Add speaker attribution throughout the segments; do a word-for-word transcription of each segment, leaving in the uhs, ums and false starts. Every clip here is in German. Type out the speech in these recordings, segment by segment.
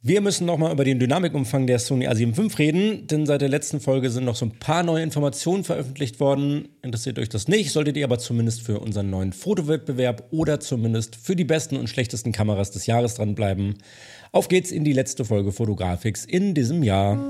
Speaker 1: Wir müssen nochmal über den Dynamikumfang der Sony A sieben fünf reden, denn seit der letzten Folge sind noch so ein paar neue Informationen veröffentlicht worden. Interessiert euch das nicht, solltet ihr aber zumindest für unseren neuen Fotowettbewerb oder zumindest für die besten und schlechtesten Kameras des Jahres dranbleiben. Auf geht's in die letzte Folge Fotografix in diesem Jahr.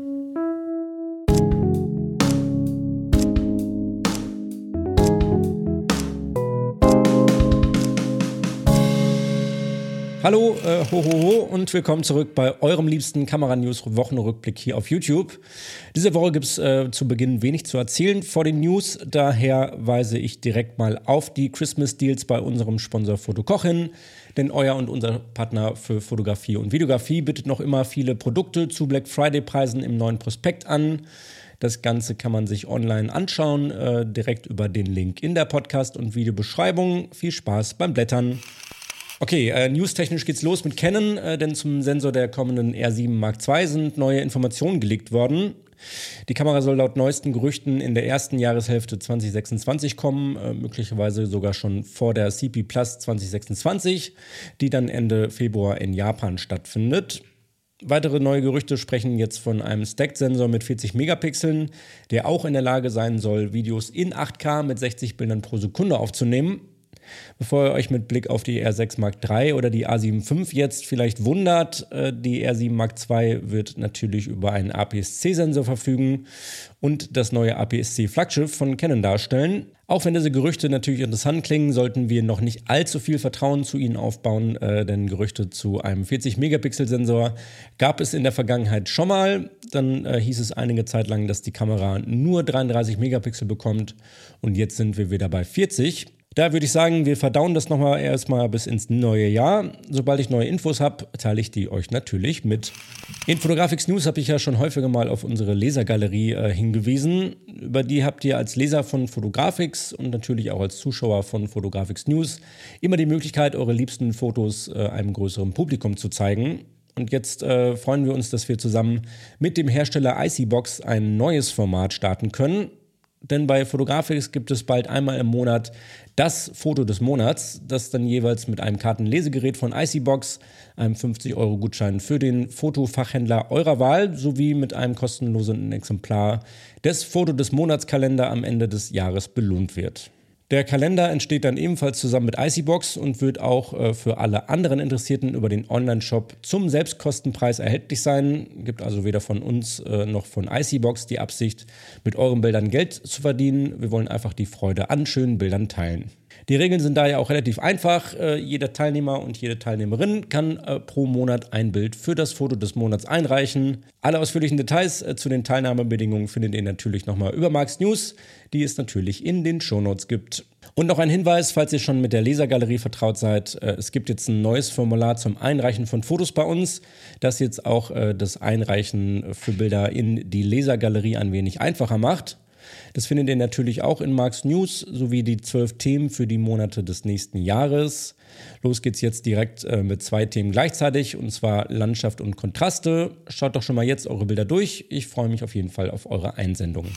Speaker 1: Hallo, äh, ho, ho, ho und willkommen zurück bei eurem liebsten Kamera-News-Wochenrückblick hier auf YouTube. Diese Woche gibt es äh, zu Beginn wenig zu erzählen vor den News, daher weise ich direkt mal auf die Christmas-Deals bei unserem Sponsor Fotokoch hin, denn euer und unser Partner für Fotografie und Videografie bietet noch immer viele Produkte zu Black Friday-Preisen im neuen Prospekt an. Das Ganze kann man sich online anschauen, äh, direkt über den Link in der Podcast- und Videobeschreibung. Viel Spaß beim Blättern. Okay, äh, newstechnisch geht's los mit Canon, äh, denn zum Sensor der kommenden R sieben Mark zwei sind neue Informationen geleakt worden. Die Kamera soll laut neuesten Gerüchten in der ersten Jahreshälfte zwanzig sechsundzwanzig kommen, äh, möglicherweise sogar schon vor der C P Plus zwanzig sechsundzwanzig, die dann Ende Februar in Japan stattfindet. Weitere neue Gerüchte sprechen jetzt von einem Stacked-Sensor mit vierzig Megapixeln, der auch in der Lage sein soll, Videos in acht K mit sechzig Bildern pro Sekunde aufzunehmen. Bevor ihr euch mit Blick auf die R sechs Mark drei oder die A sieben fünf jetzt vielleicht wundert, die R sieben Mark zwei wird natürlich über einen A P S C-Sensor verfügen und das neue A P S C-Flaggschiff von Canon darstellen. Auch wenn diese Gerüchte natürlich interessant klingen, sollten wir noch nicht allzu viel Vertrauen zu ihnen aufbauen, äh, denn Gerüchte zu einem vierzig Megapixel Sensor gab es in der Vergangenheit schon mal. Dann äh, hieß es einige Zeit lang, dass die Kamera nur dreiunddreißig Megapixel bekommt und jetzt sind wir wieder bei vierzig. Da würde ich sagen, wir verdauen das nochmal erstmal bis ins neue Jahr. Sobald ich neue Infos habe, teile ich die euch natürlich mit. In Fotografix News habe ich ja schon häufiger mal auf unsere Lesergalerie äh, hingewiesen. Über die habt ihr als Leser von Fotografix und natürlich auch als Zuschauer von Fotografix News immer die Möglichkeit, eure liebsten Fotos äh, einem größeren Publikum zu zeigen. Und jetzt äh, freuen wir uns, dass wir zusammen mit dem Hersteller Icybox ein neues Format starten können. Denn bei Fotografix gibt es bald einmal im Monat das Foto des Monats, das dann jeweils mit einem Kartenlesegerät von Icybox, einem fünfzig Euro Gutschein für den Fotofachhändler eurer Wahl sowie mit einem kostenlosen Exemplar des Foto des Monatskalender am Ende des Jahres belohnt wird. Der Kalender entsteht dann ebenfalls zusammen mit Icybox und wird auch äh, für alle anderen Interessierten über den Online-Shop zum Selbstkostenpreis erhältlich sein. Gibt also weder von uns äh, noch von Icybox die Absicht, mit euren Bildern Geld zu verdienen. Wir wollen einfach die Freude an schönen Bildern teilen. Die Regeln sind daher auch relativ einfach. Äh, jeder Teilnehmer und jede Teilnehmerin kann äh, pro Monat ein Bild für das Foto des Monats einreichen. Alle ausführlichen Details äh, zu den Teilnahmebedingungen findet ihr natürlich nochmal über Marx News, die es natürlich in den Shownotes gibt. Und noch ein Hinweis, falls ihr schon mit der Lesergalerie vertraut seid, äh, es gibt jetzt ein neues Formular zum Einreichen von Fotos bei uns, das jetzt auch äh, das Einreichen für Bilder in die Lesergalerie ein wenig einfacher macht. Das findet ihr natürlich auch in Marx News sowie die zwölf Themen für die Monate des nächsten Jahres. Los geht's jetzt direkt äh, mit zwei Themen gleichzeitig, und zwar Landschaft und Kontraste. Schaut doch schon mal jetzt eure Bilder durch. Ich freue mich auf jeden Fall auf eure Einsendungen.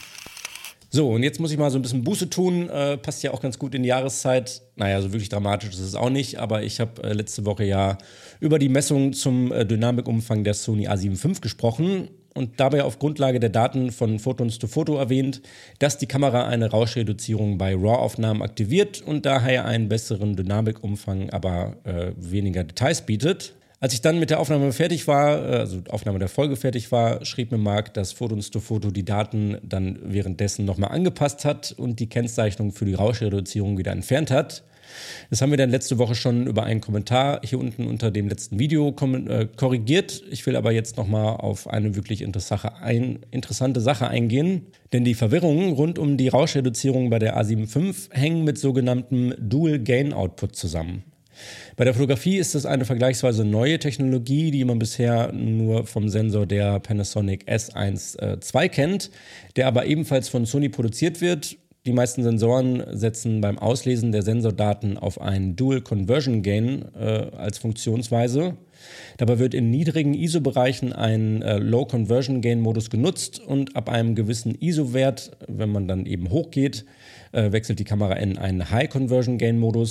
Speaker 1: So, und jetzt muss ich mal so ein bisschen Buße tun. Äh, passt ja auch ganz gut in die Jahreszeit. Naja, so wirklich dramatisch ist es auch nicht, aber ich habe äh, letzte Woche ja über die Messung zum äh, Dynamikumfang der Sony A sieben fünf gesprochen und dabei auf Grundlage der Daten von Photons to Photo erwähnt, dass die Kamera eine Rauschreduzierung bei RAW-Aufnahmen aktiviert und daher einen besseren Dynamikumfang, aber äh, weniger Details bietet. Als ich dann mit der Aufnahme fertig war, also Aufnahme der Folge fertig war, schrieb mir Marc, dass Photons to Photo die Daten dann währenddessen nochmal angepasst hat und die Kennzeichnung für die Rauschreduzierung wieder entfernt hat. Das haben wir dann letzte Woche schon über einen Kommentar hier unten unter dem letzten Video korrigiert. Ich will aber jetzt nochmal auf eine wirklich interessante Sache eingehen, denn die Verwirrungen rund um die Rauschreduzierung bei der A sieben fünf hängen mit sogenanntem Dual Gain Output zusammen. Bei der Fotografie ist es eine vergleichsweise neue Technologie, die man bisher nur vom Sensor der Panasonic S eins Punkt zwei kennt, der aber ebenfalls von Sony produziert wird. Die meisten Sensoren setzen beim Auslesen der Sensordaten auf einen Dual Conversion Gain äh, als Funktionsweise. Dabei wird in niedrigen I S O-Bereichen ein äh, Low Conversion Gain Modus genutzt und ab einem gewissen I S O-Wert, wenn man dann eben hochgeht, äh, wechselt die Kamera in einen High Conversion Gain Modus.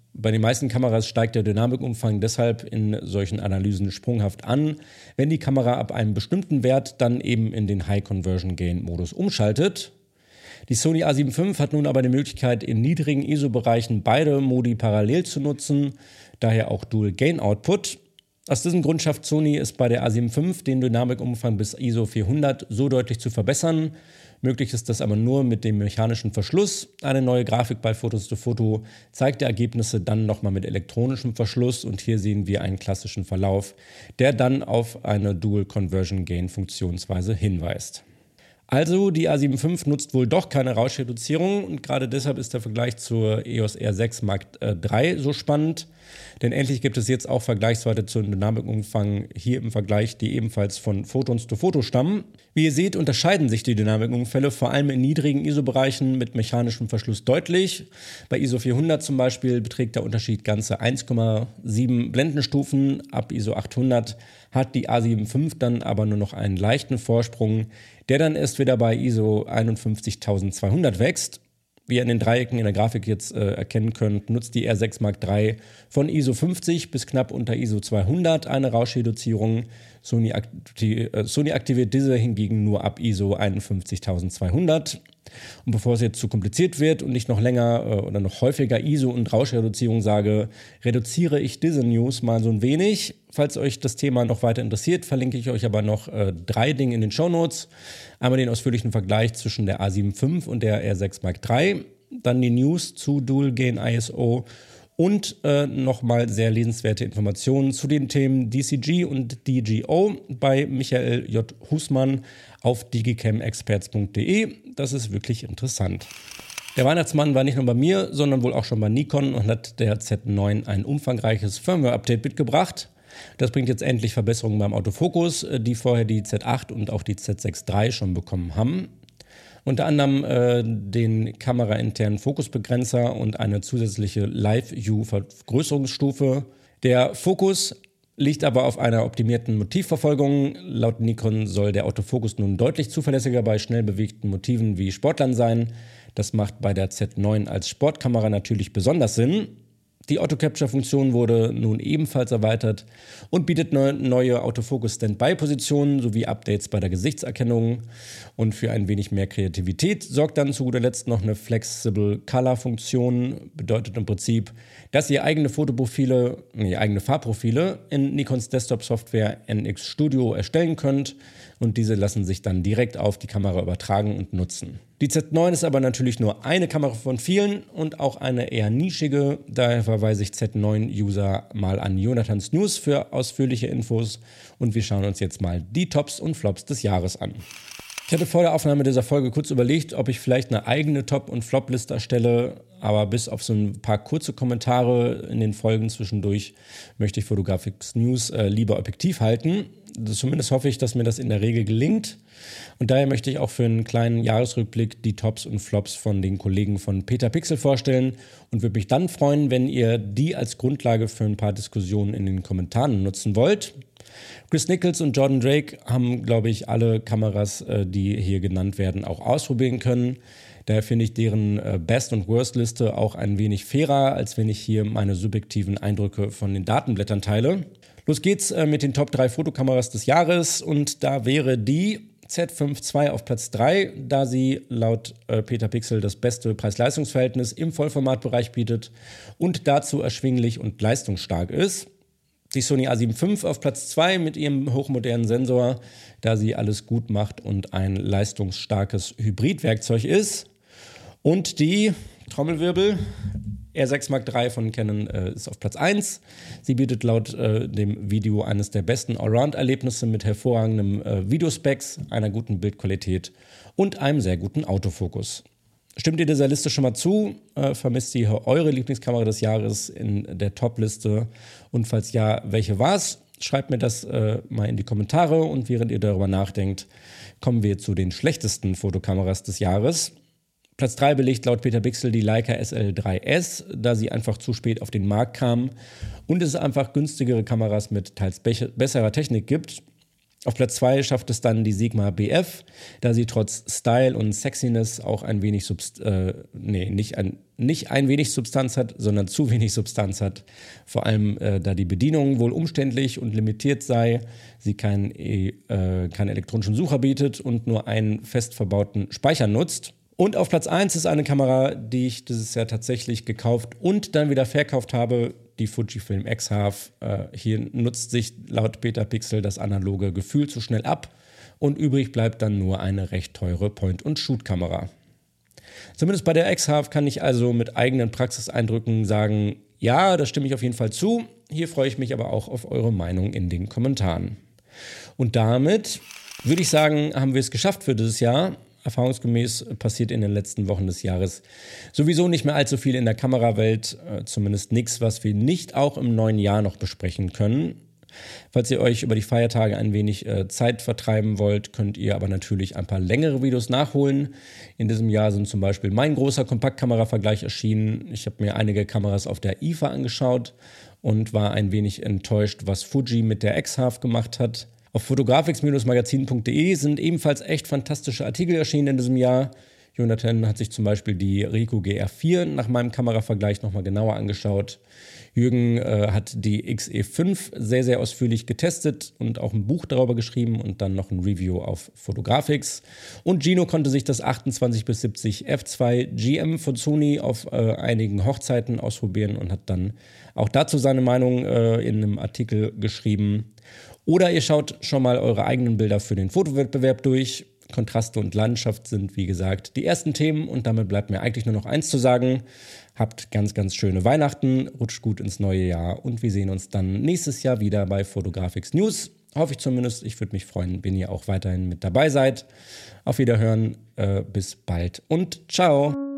Speaker 1: Bei den meisten Kameras steigt der Dynamikumfang deshalb in solchen Analysen sprunghaft an, wenn die Kamera ab einem bestimmten Wert dann eben in den High Conversion Gain Modus umschaltet. Die Sony A sieben fünf hat nun aber die Möglichkeit, in niedrigen I S O-Bereichen beide Modi parallel zu nutzen, daher auch Dual Gain Output. Aus diesem Grund schafft Sony es bei der A sieben fünf, den Dynamikumfang bis I S O vierhundert so deutlich zu verbessern. Möglich ist das aber nur mit dem mechanischen Verschluss. Eine neue Grafik bei Fotos to Photo zeigt die Ergebnisse dann nochmal mit elektronischem Verschluss und hier sehen wir einen klassischen Verlauf, der dann auf eine Dual Conversion Gain Funktionsweise hinweist. Also, die A sieben fünf nutzt wohl doch keine Rauschreduzierung und gerade deshalb ist der Vergleich zur E O S R sechs Mark drei so spannend. Denn endlich gibt es jetzt auch Vergleichswerte zum Dynamikumfang hier im Vergleich, die ebenfalls von Photons to Photo stammen. Wie ihr seht, unterscheiden sich die Dynamikumfälle vor allem in niedrigen I S O-Bereichen mit mechanischem Verschluss deutlich. Bei I S O vierhundert zum Beispiel beträgt der Unterschied ganze eins Komma sieben Blendenstufen. Ab I S O achthundert hat die A sieben fünf dann aber nur noch einen leichten Vorsprung, der dann erst wieder bei I S O einundfünfzigtausendzweihundert wächst. Wie ihr an den Dreiecken in der Grafik jetzt äh, erkennen könnt, nutzt die R sechs Mark drei von I S O fünfzig bis knapp unter I S O zweihundert eine Rauschreduzierung. Sony, akti- äh, Sony aktiviert diese hingegen nur ab I S O einundfünfzigtausendzweihundert. Und bevor es jetzt zu kompliziert wird und ich noch länger äh, oder noch häufiger I S O und Rauschreduzierung sage, reduziere ich diese News mal so ein wenig. Falls euch das Thema noch weiter interessiert, verlinke ich euch aber noch äh, drei Dinge in den Shownotes. Einmal den ausführlichen Vergleich zwischen der A sieben fünf und der R sechs Mark drei, dann die News zu Dual Gain I S O und äh, nochmal sehr lesenswerte Informationen zu den Themen D C G und D G O bei Michael J. Husmann auf digicam experts punkt de. Das ist wirklich interessant. Der Weihnachtsmann war nicht nur bei mir, sondern wohl auch schon bei Nikon und hat der Z neun ein umfangreiches Firmware-Update mitgebracht. Das bringt jetzt endlich Verbesserungen beim Autofokus, die vorher die Z acht und auch die Z sechs drei schon bekommen haben. Unter anderem äh, den kamerainternen Fokusbegrenzer und eine zusätzliche Live-View-Vergrößerungsstufe. Der Fokus liegt aber auf einer optimierten Motivverfolgung. Laut Nikon soll der Autofokus nun deutlich zuverlässiger bei schnell bewegten Motiven wie Sportlern sein. Das macht bei der Z neun als Sportkamera natürlich besonders Sinn. Die Auto-Capture-Funktion wurde nun ebenfalls erweitert und bietet neu, neue Autofokus-Standby-Positionen sowie Updates bei der Gesichtserkennung. Und für ein wenig mehr Kreativität sorgt dann zu guter Letzt noch eine Flexible Color-Funktion. Bedeutet im Prinzip, dass ihr eigene Fotoprofile, nee, eigene Farbprofile in Nikons Desktop-Software N X Studio erstellen könnt. Und diese lassen sich dann direkt auf die Kamera übertragen und nutzen. Die Z neun ist aber natürlich nur eine Kamera von vielen und auch eine eher nischige. Daher verweise ich Z neun-User mal an Jonathans News für ausführliche Infos. Und wir schauen uns jetzt mal die Tops und Flops des Jahres an. Ich hatte vor der Aufnahme dieser Folge kurz überlegt, ob ich vielleicht eine eigene Top- und Flop-Liste erstelle, aber bis auf so ein paar kurze Kommentare in den Folgen zwischendurch möchte ich Fotografix News äh, lieber objektiv halten. Zumindest hoffe ich, dass mir das in der Regel gelingt. Und daher möchte ich auch für einen kleinen Jahresrückblick die Tops und Flops von den Kollegen von Petapixel vorstellen und würde mich dann freuen, wenn ihr die als Grundlage für ein paar Diskussionen in den Kommentaren nutzen wollt. Chris Nichols und Jordan Drake haben, glaube ich, alle Kameras, die hier genannt werden, auch ausprobieren können. Daher finde ich deren Best- und Worst-Liste auch ein wenig fairer, als wenn ich hier meine subjektiven Eindrücke von den Datenblättern teile. Los geht's mit den Top drei Fotokameras des Jahres und da wäre die Z fünf zwei auf Platz drei, da sie laut äh, Petapixel das beste Preis-Leistungs-Verhältnis im Vollformatbereich bietet und dazu erschwinglich und leistungsstark ist. Die Sony A sieben fünf auf Platz zwei mit ihrem hochmodernen Sensor, da sie alles gut macht und ein leistungsstarkes Hybridwerkzeug ist. Und die Trommelwirbel R sechs Mark drei von Canon äh, ist auf Platz eins. Sie bietet laut äh, dem Video eines der besten Allround-Erlebnisse mit hervorragendem äh, Videospecs, einer guten Bildqualität und einem sehr guten Autofokus. Stimmt ihr dieser Liste schon mal zu? Äh, vermisst ihr eure Lieblingskamera des Jahres in der Top-Liste? Und falls ja, welche war's? Schreibt mir das äh, mal in die Kommentare und während ihr darüber nachdenkt, kommen wir zu den schlechtesten Fotokameras des Jahres. Platz drei belegt laut Petapixel die Leica S L drei S, da sie einfach zu spät auf den Markt kam und es einfach günstigere Kameras mit teils be- besserer Technik gibt. Auf Platz zwei schafft es dann die Sigma B F, da sie trotz Style und Sexiness auch ein wenig, subst- äh, nee, nicht ein, nicht ein wenig Substanz hat, sondern zu wenig Substanz hat. Vor allem, äh, da die Bedienung wohl umständlich und limitiert sei, sie keinen äh, keinen elektronischen Sucher bietet und nur einen fest verbauten Speicher nutzt. Und auf Platz eins ist eine Kamera, die ich dieses Jahr tatsächlich gekauft und dann wieder verkauft habe, die Fujifilm X-Half. Äh, hier nutzt sich laut Petapixel das analoge Gefühl zu schnell ab und übrig bleibt dann nur eine recht teure Point-and-Shoot-Kamera. Zumindest bei der X-Half kann ich also mit eigenen Praxiseindrücken sagen, ja, da stimme ich auf jeden Fall zu. Hier freue ich mich aber auch auf eure Meinung in den Kommentaren. Und damit würde ich sagen, haben wir es geschafft für dieses Jahr. Erfahrungsgemäß passiert in den letzten Wochen des Jahres sowieso nicht mehr allzu viel in der Kamerawelt, äh, zumindest nichts, was wir nicht auch im neuen Jahr noch besprechen können. Falls ihr euch über die Feiertage ein wenig äh, Zeit vertreiben wollt, könnt ihr aber natürlich ein paar längere Videos nachholen. In diesem Jahr sind zum Beispiel mein großer Kompaktkamera-Vergleich erschienen. Ich habe mir einige Kameras auf der I F A angeschaut und war ein wenig enttäuscht, was Fuji mit der X-Half gemacht hat. Auf fotografix Magazin punkt de sind ebenfalls echt fantastische Artikel erschienen in diesem Jahr. Jonathan hat sich zum Beispiel die Ricoh G R vier nach meinem Kameravergleich nochmal genauer angeschaut. Jürgen äh, hat die X E fünf sehr, sehr ausführlich getestet und auch ein Buch darüber geschrieben und dann noch ein Review auf Fotografix. Und Gino konnte sich das achtundzwanzig bis siebzig F zwei G M von Sony auf äh, einigen Hochzeiten ausprobieren und hat dann auch dazu seine Meinung äh, in einem Artikel geschrieben. Oder ihr schaut schon mal eure eigenen Bilder für den Fotowettbewerb durch. Kontraste und Landschaft sind, wie gesagt, die ersten Themen und damit bleibt mir eigentlich nur noch eins zu sagen. Habt ganz, ganz schöne Weihnachten, rutscht gut ins neue Jahr und wir sehen uns dann nächstes Jahr wieder bei Fotografix News. Hoffe ich zumindest. Ich würde mich freuen, wenn ihr auch weiterhin mit dabei seid. Auf Wiederhören, äh, bis bald und ciao.